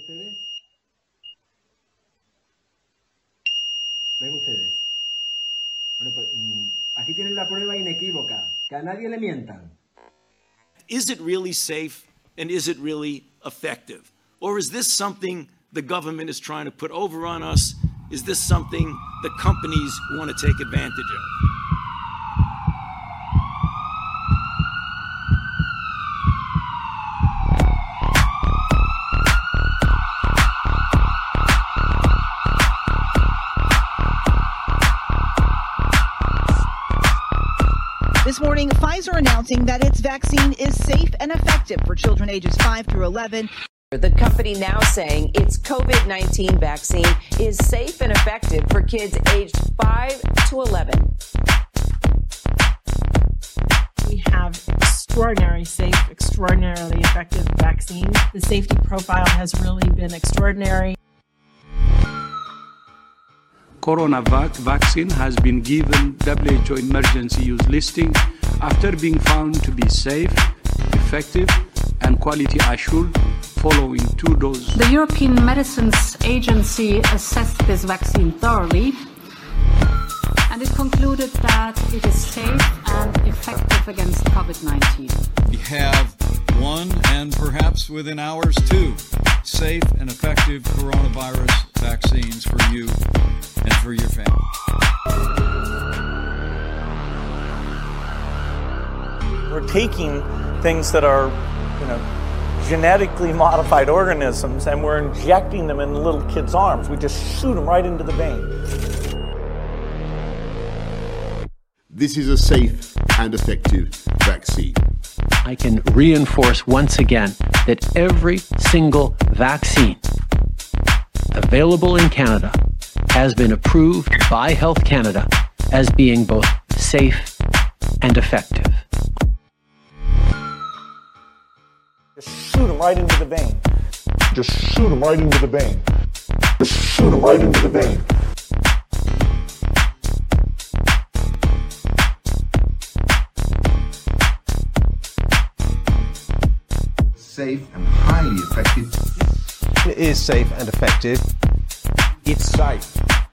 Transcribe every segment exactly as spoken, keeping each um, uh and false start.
ustedes? ¿Ven ustedes? Bueno, pues, aquí tienen la prueba inequívoca, que a nadie le mientan. Is it really safe and is it really effective? Or is this something the government is trying to put over on us? Is this something the companies want to take advantage of? This morning, Pfizer announcing that its vaccine is safe and effective for children ages five through eleven. The company now saying its COVID nineteen vaccine is safe and effective for kids aged five to eleven. We have extraordinarily safe, extraordinarily effective vaccine. The safety profile has really been extraordinary. CoronaVac vaccine has been given W H O emergency use listing after being found to be safe, effective, and quality assured following two doses. The European Medicines Agency assessed this vaccine thoroughly, and it concluded that it is safe and effective against COVID nineteen. We have one, and perhaps within hours, two, safe and effective coronavirus vaccines for you and for your family. We're taking things that are, you know, genetically modified organisms, and we're injecting them in little kids' arms. We just shoot them right into the vein. This is a safe and effective vaccine. I can reinforce once again that every single vaccine available in Canada has been approved by Health Canada as being both safe and effective. Just shoot them right into the vein. Just shoot them right into the vein. Just shoot them right into the vein. Safe and highly effective. It is safe and effective. It's safe.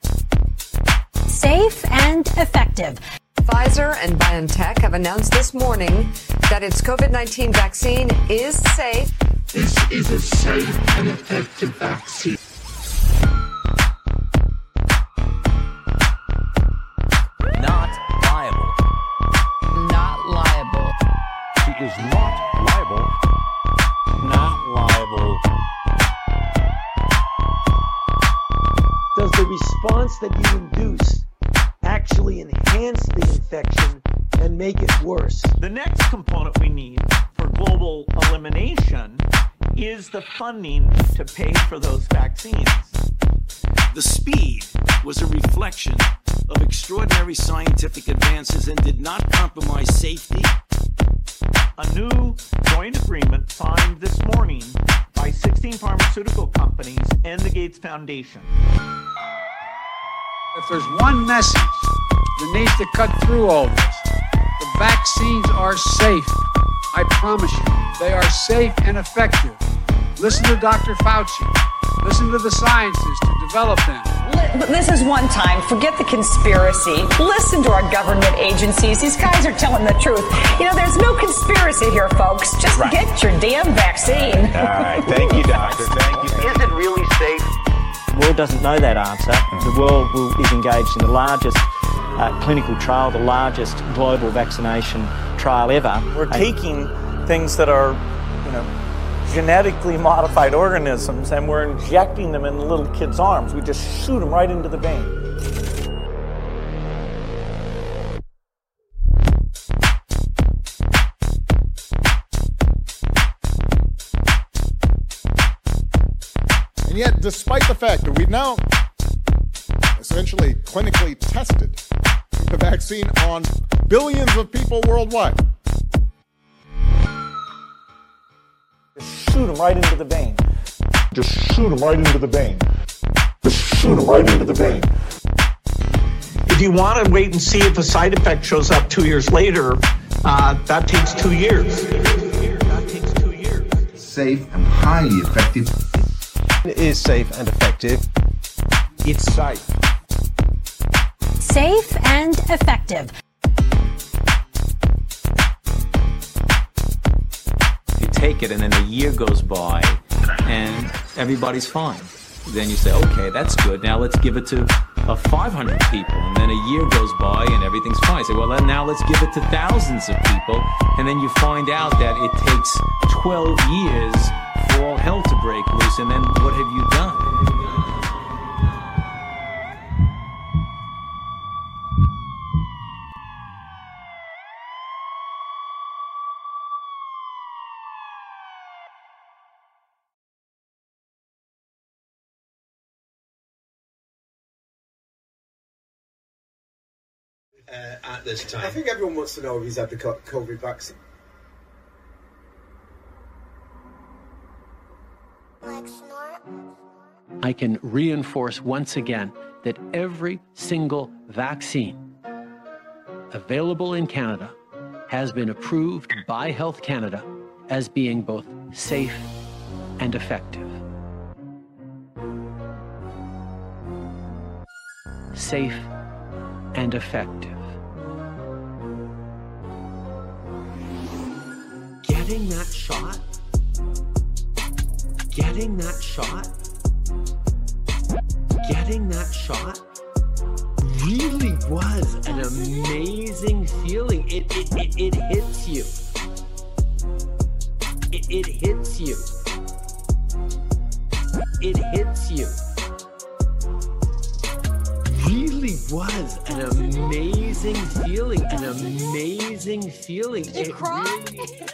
Safe and effective. Pfizer and BioNTech have announced this morning that its COVID nineteen vaccine is safe. This is a safe and effective vaccine. Not liable. Not liable. She is not liable. Not liable. Does the response that you induce actually enhance the infection and make it worse? The next component we need for global elimination is the funding to pay for those vaccines. The speed was a reflection of extraordinary scientific advances and did not compromise safety. A new joint agreement signed this morning by sixteen pharmaceutical companies and the Gates Foundation. If there's one message that needs to cut through all this, the vaccines are safe. I promise you, they are safe and effective. Listen to Doctor Fauci. Listen to the scientists to develop them. This is one time. Forget the conspiracy. Listen to our government agencies. These guys are telling the truth. You know, there's no conspiracy here, folks. Just right. Get your damn vaccine. All right. Thank you, doctor. Thank you. Is it really safe? The world doesn't know that answer. The world is engaged in the largest uh, clinical trial, the largest global vaccination trial ever. We're taking things that are, you know, genetically modified organisms, and we're injecting them in little kids' arms. We just shoot them right into the vein. And yet, despite the fact that we've now essentially clinically tested the vaccine on billions of people worldwide, just shoot them right into the vein. Just shoot them right into the vein. Just shoot them right into the vein. If you want to wait and see if a side effect shows up two years later, uh, that takes two years. That takes two years. Safe and highly effective. is safe and effective. It's safe. Safe and effective. You take it and then a year goes by and everybody's fine. Then you say, okay, that's good. Now let's give it to uh, five hundred people. And then a year goes by and everything's fine. You say, well, then now let's give it to thousands of people. And then you find out that it takes twelve years for all hell to break loose. And then what have you done? Uh, at this time. I think everyone wants to know if he's had the COVID vaccine. I can reinforce once again that every single vaccine available in Canada has been approved by Health Canada as being both safe and effective. Safe and effective. Getting that shot, getting that shot, getting that shot really was an amazing feeling. It, it, it, it hits you. It, it hits you. It hits you. Really was an amazing feeling, an amazing feeling. Did you cry? Really...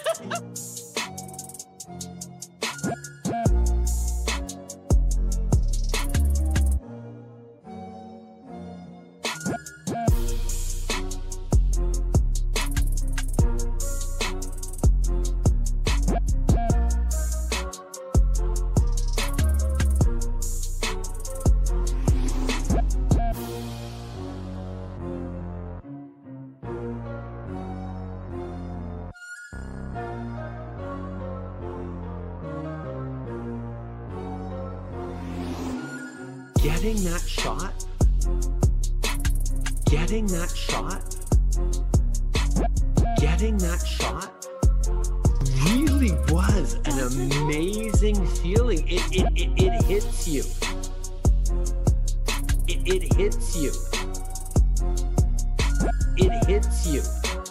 Getting that shot, getting that shot, getting that shot really was an amazing feeling. It, it, it, it hits you. It, it hits you. It hits you.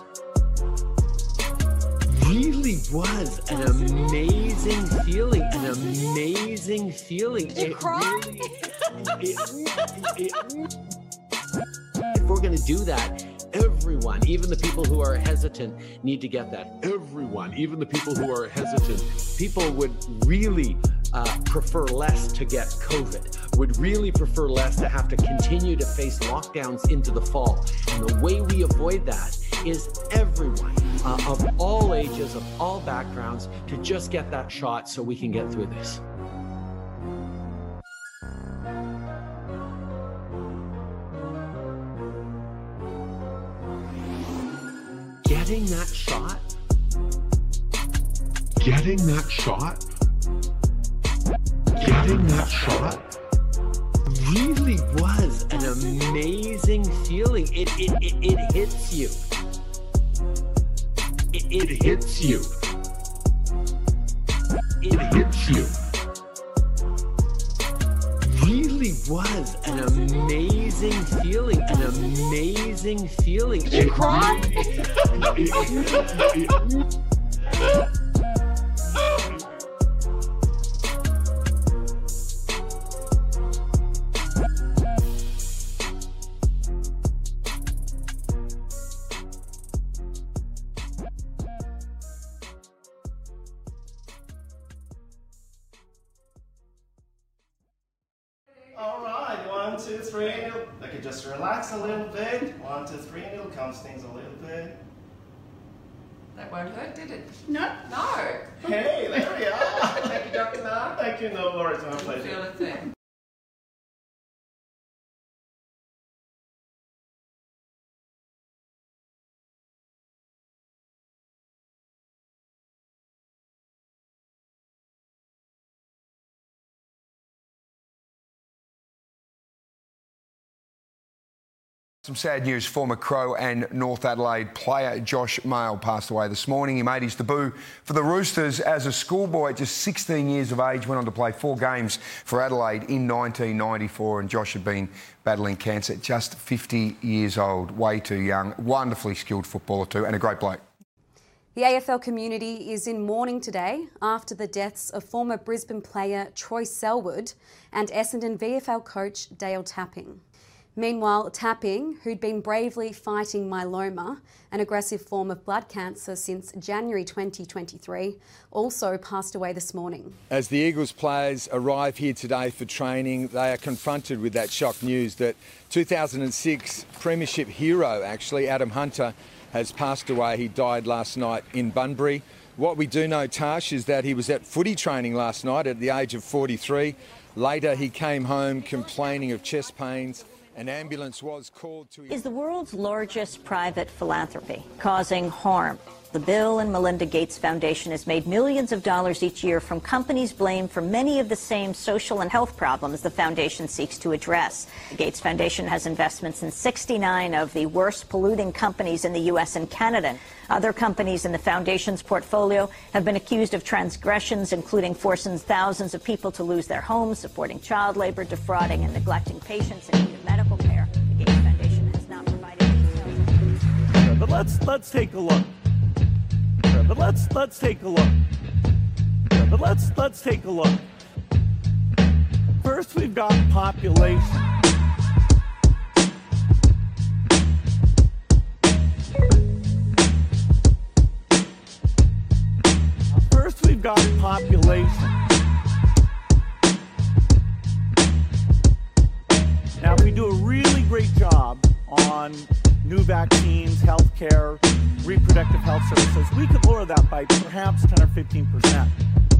Really was an amazing feeling, an amazing feeling. Did you cry? Really, it, it, it, if we're going to do that, everyone, even the people who are hesitant, need to get that. Everyone, even the people who are hesitant, people would really uh, prefer less to get COVID, would really prefer less to have to continue to face lockdowns into the fall. And the way we avoid that is everyone uh, of all ages, of all backgrounds, to just get that shot so we can get through this. Getting that shot, getting that shot, getting that shot really was an amazing feeling. It, it, it, it hits you. It, it hits you. It hits you. Really was an amazing feeling, an amazing feeling. Did you cry? All right, one, two, three, and you'll, I can just relax a little bit. One, two, three, and you'll calm things a little bit. That won't hurt, did it? No. No. Hey, there we are. Thank you, Doctor Mark. Thank you, no worries, my Didn't pleasure. feel a thing. Some sad news. Former Crow and North Adelaide player Josh Mayle passed away this morning. He made his debut for the Roosters as a schoolboy at just sixteen years of age, went on to play four games for Adelaide in nineteen ninety-four, and Josh had been battling cancer at just fifty years old. Way too young. Wonderfully skilled footballer too, and a great bloke. The A F L community is in mourning today after the deaths of former Brisbane player Troy Selwood and Essendon V F L coach Dale Tapping. Meanwhile, Tapping, who'd been bravely fighting myeloma, an aggressive form of blood cancer since January twenty twenty-three, also passed away this morning. As the Eagles players arrive here today for training, they are confronted with that shock news that two thousand six Premiership hero, actually, Adam Hunter, has passed away. He died last night in Bunbury. What we do know, Tash, is that he was at footy training last night at the age of forty-three. Later, he came home complaining of chest pains. An ambulance was called to... Is the world's largest private philanthropy causing harm? The Bill and Melinda Gates Foundation has made millions of dollars each year from companies blamed for many of the same social and health problems the foundation seeks to address. The Gates Foundation has investments in sixty-nine of the worst polluting companies in the U S and Canada. Other companies in the foundation's portfolio have been accused of transgressions, including forcing thousands of people to lose their homes, supporting child labor, defrauding and neglecting patients in need of medical care. The Gates Foundation has not provided details. But let's let's take a look. But let's let's take a look. But let's let's take a look. First, we've got population. First, we've got population. Now, if we do a really great job on new vaccines, healthcare, reproductive health services, we could lower that by perhaps ten or fifteen percent.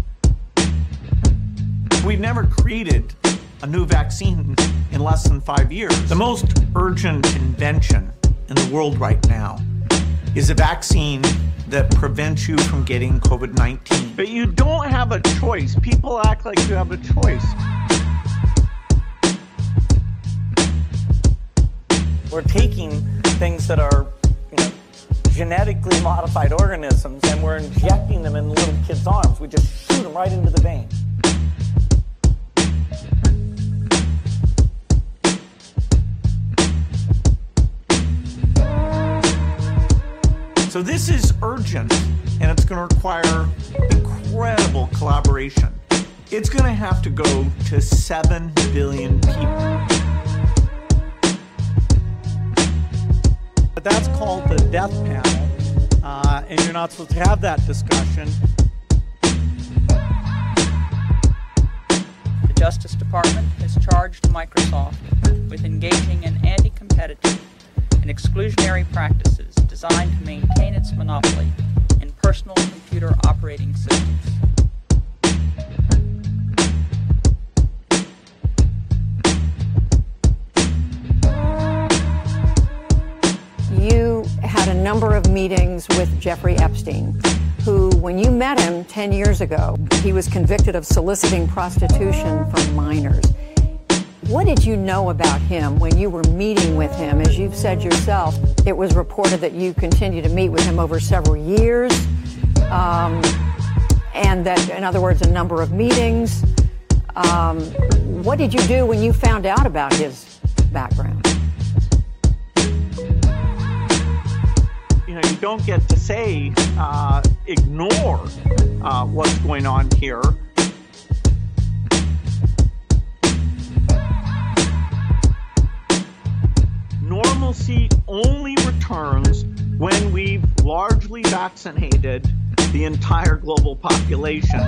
We've never created a new vaccine in less than five years. The most urgent invention in the world right now is a vaccine that prevents you from getting COVID nineteen. But you don't have a choice. People act like you have a choice. We're taking things that are, you know, genetically modified organisms, and we're injecting them in little kids' arms. We just shoot them right into the vein. So this is urgent, and it's going to require incredible collaboration. It's going to have to go to seven billion people. But that's called the death panel, uh, and you're not supposed to have that discussion. The Justice Department has charged Microsoft with engaging in anti-competitive and exclusionary practices designed to maintain its monopoly in personal computer operating systems. You had a number of meetings with Jeffrey Epstein, who, when you met him ten years ago, he was convicted of soliciting prostitution from minors. What did you know about him when you were meeting with him? As you've said yourself, it was reported that you continued to meet with him over several years, um, and that, in other words, a number of meetings. Um, what did you do when you found out about his background? You know, you don't get to say, uh, ignore uh, what's going on here. Normalcy only returns when we've largely vaccinated the entire global population.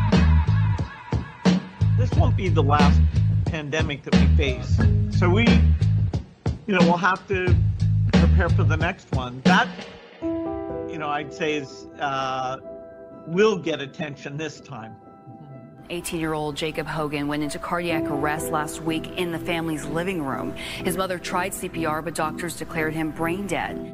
This won't be the last pandemic that we face. So we, you know, we'll have to prepare for the next one. That, you know, I'd say is, uh, will get attention this time. eighteen-year-old Jacob Hogan went into cardiac arrest last week in the family's living room. His mother tried C P R, but doctors declared him brain dead.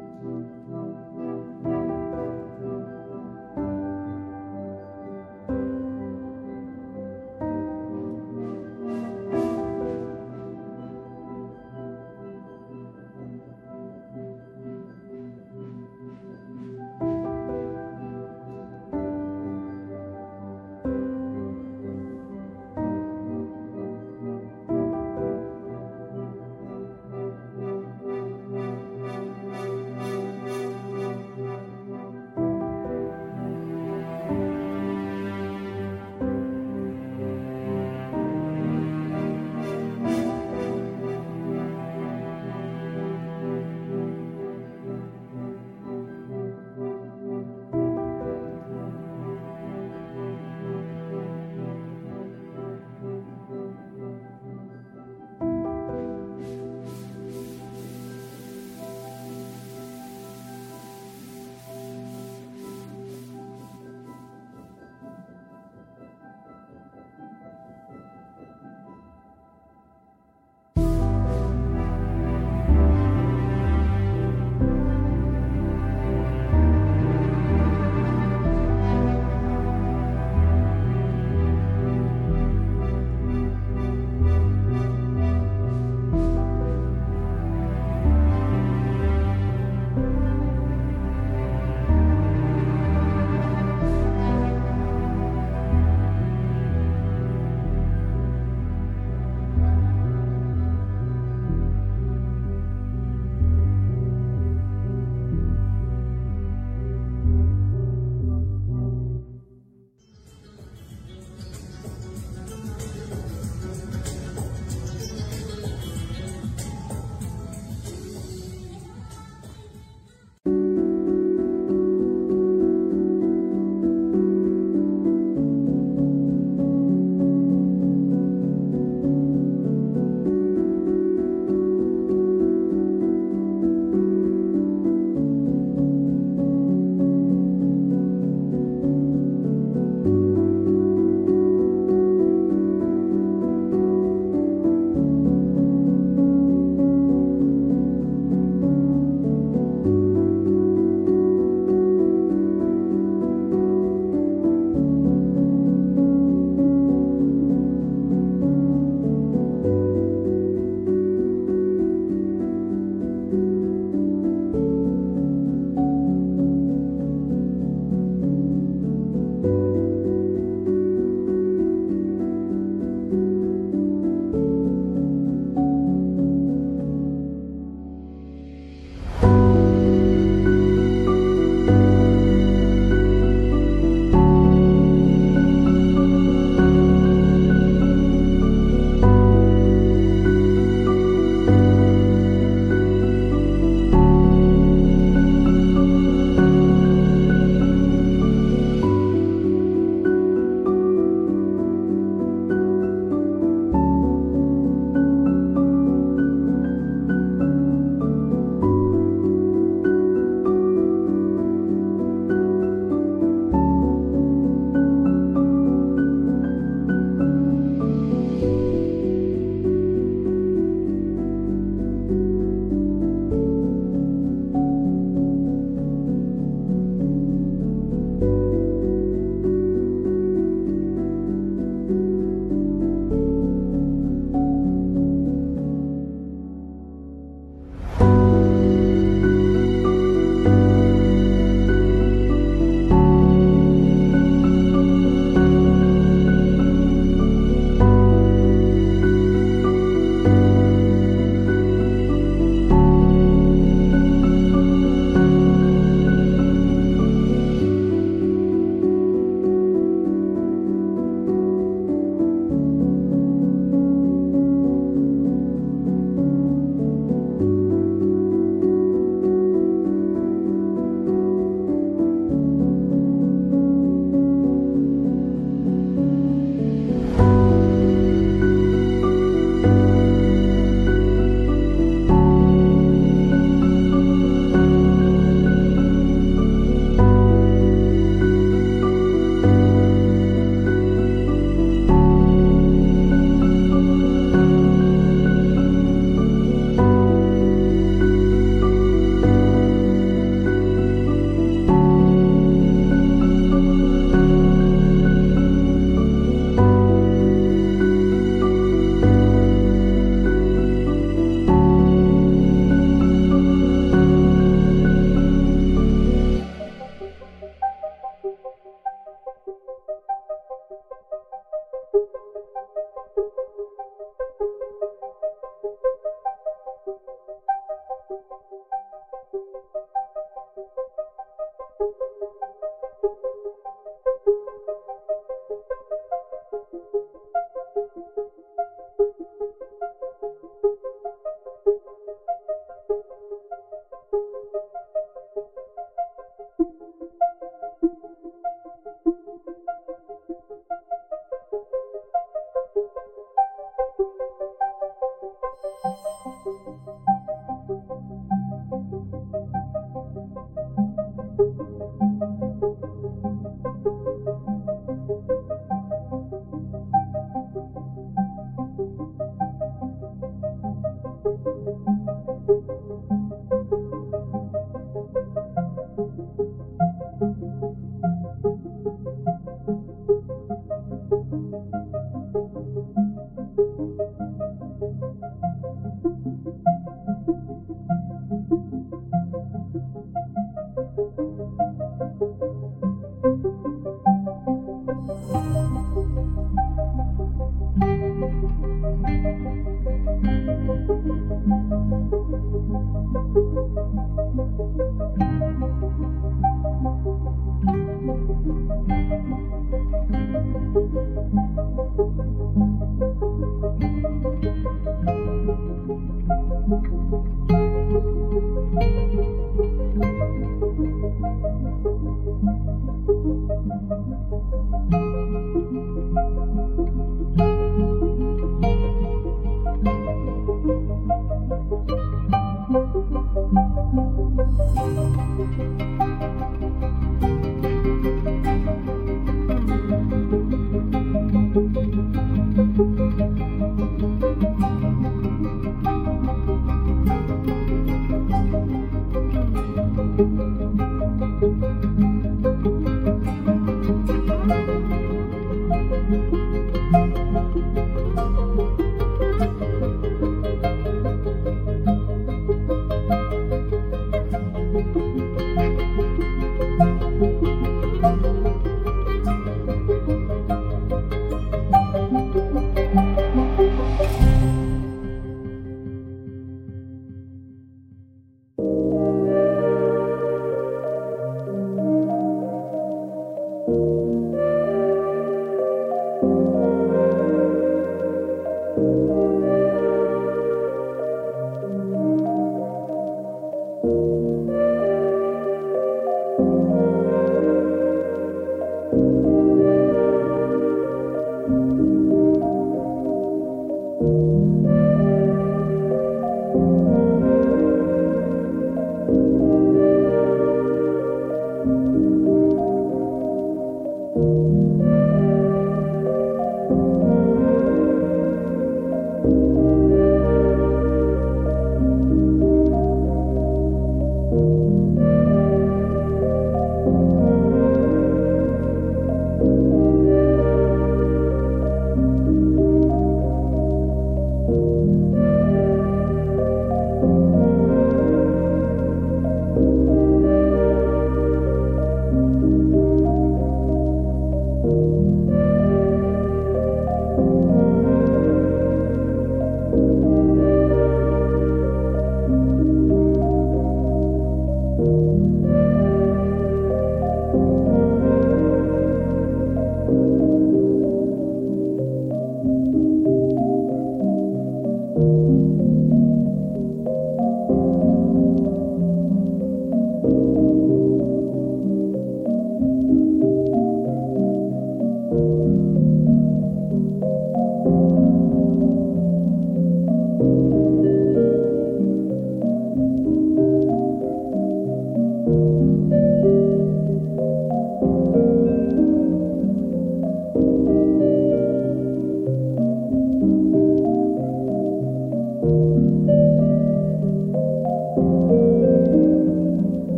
Thank you.